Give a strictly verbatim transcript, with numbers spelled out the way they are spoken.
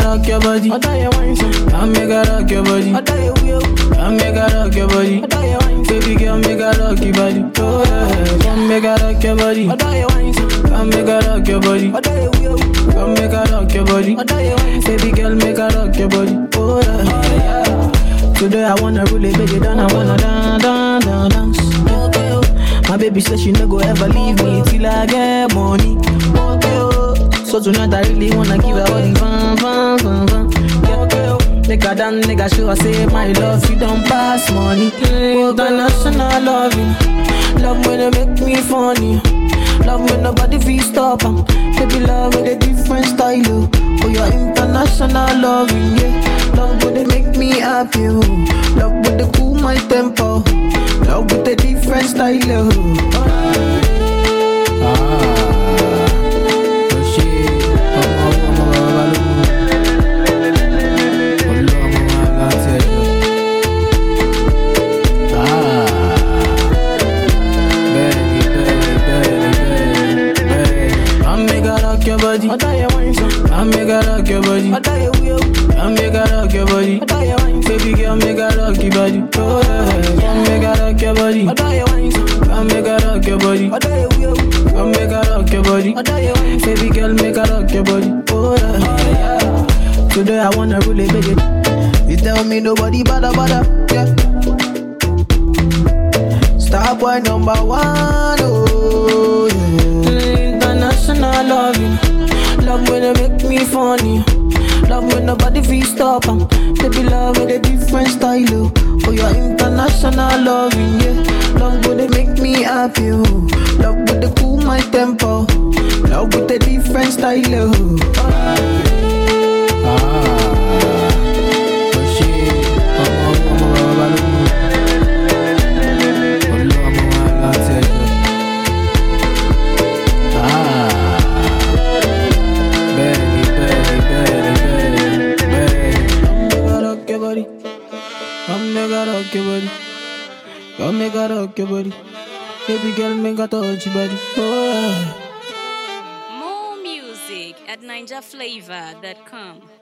rock your body. I die your wine, come make her rock your body. I die your wheel, come make her rock your body. I die your wine, baby girl, make her rock your body. Oh yeah, come make her rock your body. I die your wine, come make her rock your body. I die your wheel, come make her rock your body. I die your wine, baby girl, make her rock your body. Oh yeah, yeah. Today I wanna really make it down. I wanna dance, dance, dance, dance. Okay, oh. My baby says she no go ever leave me till I get money. Okay, oh. So tonight I really wanna give her all the fun, fun, fun, fun. Yeah, okay, oh. Make her dance, make her show her say my love, you don't pass money. International loving, love when they make me funny. Love when nobody feel stop em. Baby love with a different style, oh. Oh, your international loving, yeah. Love when they make me happy, oh. Love when they cool my tempo. Love with a different style, oh. Ah. I die your wine, I make her rock your body. I die your wheel, I make her rock your body. I die your wine, baby girl, make her rock your body. Oh yeah, I make her rock your body. I die your wine, I make her rock your body. I die your wheel, I make her rock your body. I die your wine, baby girl, make her rock your body. Oh yeah, yeah. Today I wanna really make it. You tell me nobody bother bother, yeah. Star boy number one, oh yeah. International loving. Love when they make me funny. Love when nobody feel stop em. Baby love with a different style, oh. Oh, your international loving, yeah. Love when they make me happy, oh. Love when they cool my tempo. Love with a different style, oh. Ah. Rock your body, come make her rock your body. Baby girl, make her touch your body. Oh. More music at ninja flavor dot com.